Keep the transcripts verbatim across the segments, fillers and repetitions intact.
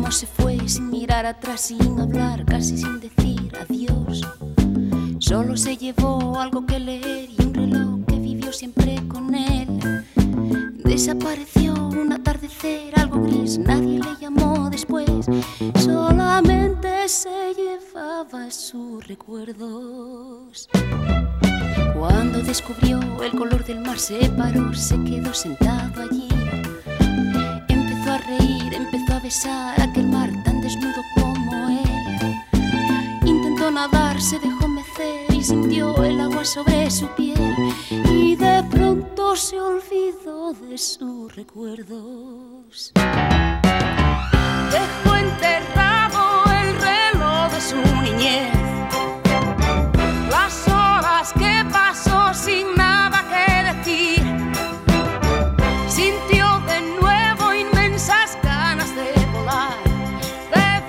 cómo se fue sin mirar atrás, sin hablar, casi sin decir adiós. Solo se llevó algo que leer y un reloj que vivió siempre con él. Desapareció un atardecer, algo gris, nadie le llamó después. Solamente se llevaba sus recuerdos. Cuando descubrió el color del mar se paró, se quedó sentado allí. Empezó a reír, empezó a besar aquel mar tan desnudo como él. Intentó nadar, se dejó mecer y sintió el agua sobre su piel. Y de pronto se olvidó de sus recuerdos. Dejó enterrado el reloj de su niñez, las horas que pasó sin nada que decir. Sintió de nuevo inmensas ganas de volar, de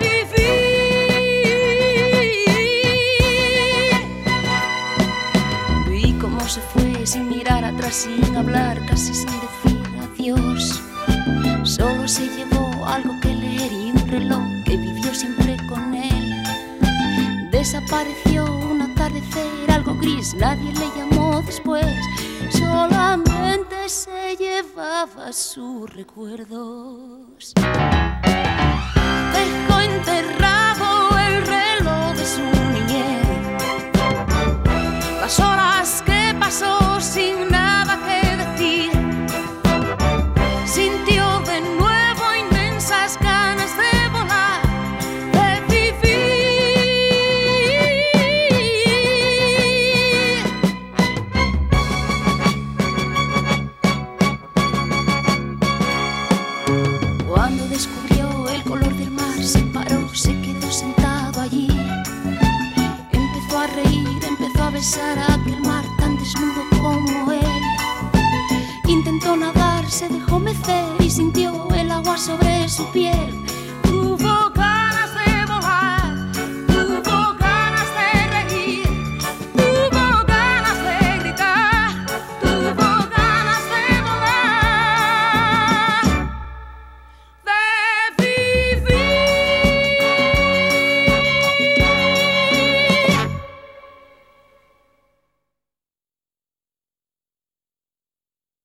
vivir. Y cómo se fue sin mirar atrás, sin hablar, casi sin decir adiós. Solo se llevó algo que leer y un reloj que vivió siempre con él. Desapareció un atardecer, algo gris, nadie le llamó después. Solamente se llevaba sus recuerdos. Dejó enterrado el reloj de su niñez, las horas que pasó sin nada que decir. Sintió de nuevo inmensas ganas de volar, de vivir. Cuando descubrió el color del mar se paró, se quedó sentado allí. Empezó a reír, empezó a besar a aquel mar tan desnudo como él. Intentó nadar, se dejó mecer y sintió